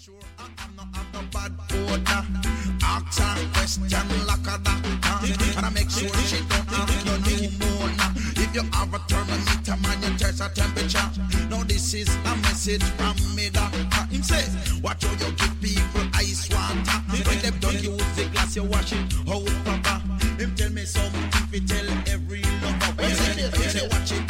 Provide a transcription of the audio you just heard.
sure I'm not have no bad odor. Ask her question like a doctor. And I make sure she don't have no pneumonia. If you have a thermometer, man, you test her temperature. Now this is a message from me, doctor. Him says, watch how you give people ice water. When them don't use the glass, you wash it out proper. Him tell me something, he tell every lover. He say watch it